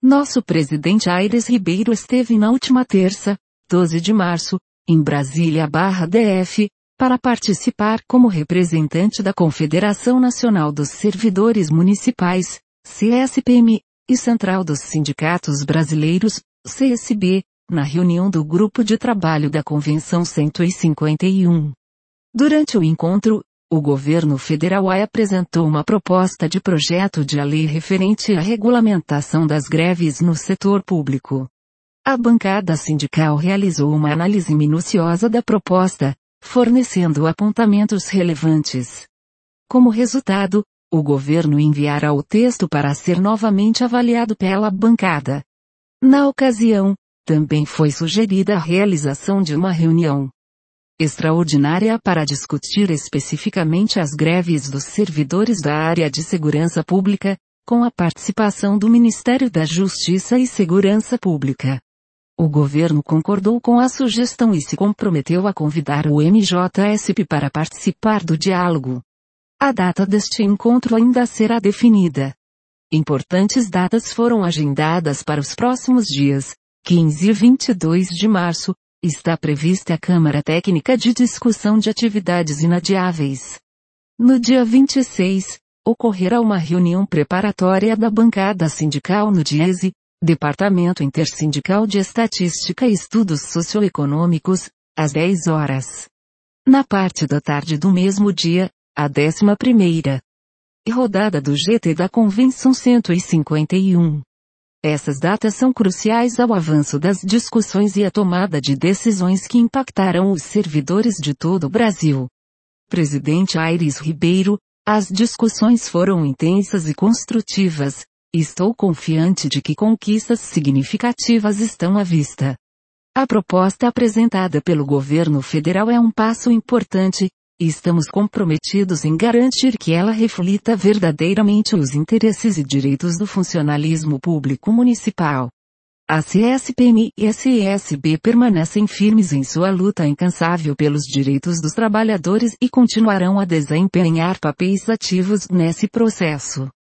Nosso presidente Aires Ribeiro esteve na última terça, 12 de março, em Brasília/DF, para participar como representante da Confederação Nacional dos Servidores Municipais, CSPM, e Central dos Sindicatos Brasileiros, CSB, na reunião do Grupo de Trabalho da Convenção 151. Durante o encontro, o governo federal apresentou uma proposta de projeto de lei referente à regulamentação das greves no setor público. A bancada sindical realizou uma análise minuciosa da proposta, fornecendo apontamentos relevantes. Como resultado, o governo enviará o texto para ser novamente avaliado pela bancada. Na ocasião, também foi sugerida a realização de uma reunião extraordinária para discutir especificamente as greves dos servidores da área de segurança pública, com a participação do Ministério da Justiça e Segurança Pública. O governo concordou com a sugestão e se comprometeu a convidar o MJSP para participar do diálogo. A data deste encontro ainda será definida. Importantes datas foram agendadas para os próximos dias, 15 e 22 de março, está prevista a Câmara Técnica de Discussão de Atividades Inadiáveis. No dia 26, ocorrerá uma reunião preparatória da bancada sindical no DIESE, Departamento Intersindical de Estatística e Estudos Socioeconômicos, às 10 horas. Na parte da tarde do mesmo dia, a 11ª rodada do GT da Convenção 151. Essas datas são cruciais ao avanço das discussões e à tomada de decisões que impactarão os servidores de todo o Brasil. Presidente Aires Ribeiro, as discussões foram intensas e construtivas. Estou confiante de que conquistas significativas estão à vista. A proposta apresentada pelo governo federal é um passo importante, e estamos comprometidos em garantir que ela reflita verdadeiramente os interesses e direitos do funcionalismo público municipal. A CSPM e a CSB permanecem firmes em sua luta incansável pelos direitos dos trabalhadores e continuarão a desempenhar papéis ativos nesse processo.